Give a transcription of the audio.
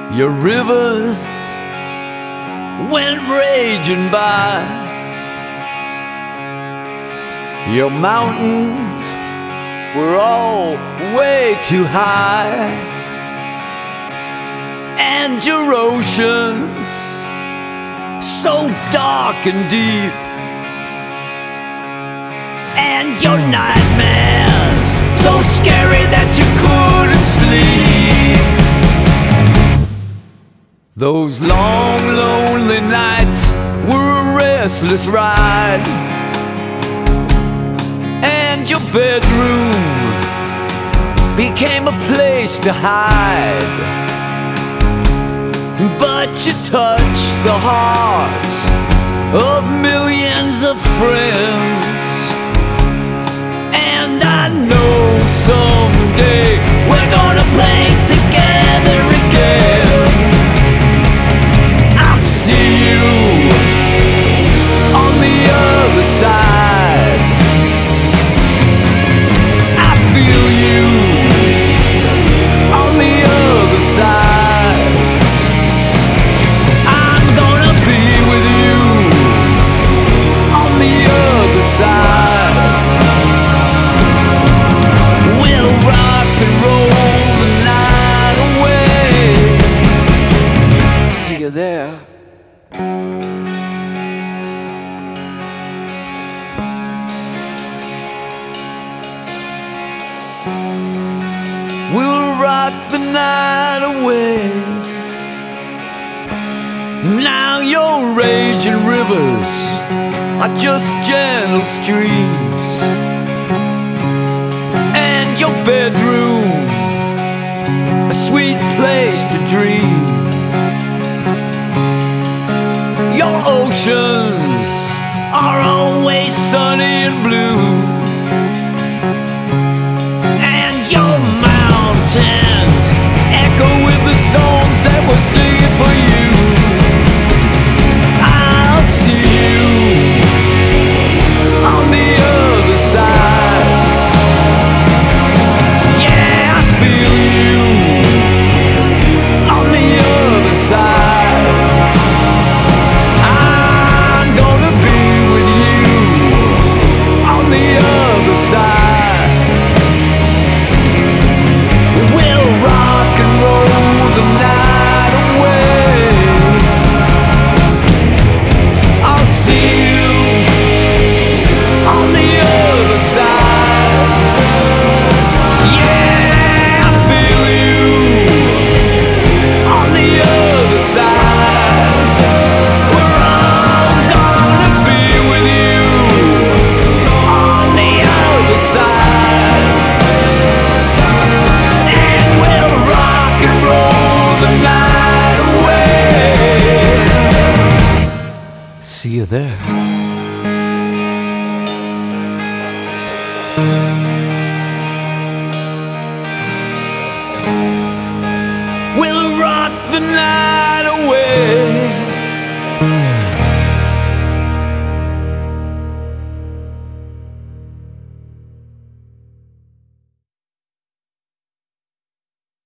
Your rivers went raging by, your mountains were all way too high, and your oceans so dark and deep, and your nightmares so scary that you couldn't sleep. Those long, lonely nights were a restless ride, and your bedroom became a place to hide. But you touched the hearts of millions of friends, and I know someday we're gonna play together again. I'll see you on the other side. I feel you on the other side. I'm gonna be with you on the other side. We'll rock and roll the night away. See you there. We'll rock the night away. Now your raging rivers are just gentle streams, and your bedroom a sweet place to dream. Your oceans are always sunny and blue, and your mountains echo with the songs that we're singing for you. I'll see you on the other side. Yeah, I feel you on the other side. I'm gonna be with you on the other side. We'll rock and roll the night away. I'll see you on the other side. Yeah, I feel you on the other side. We're all gonna be with you on the other side. And we'll rock and roll the night away. See you there.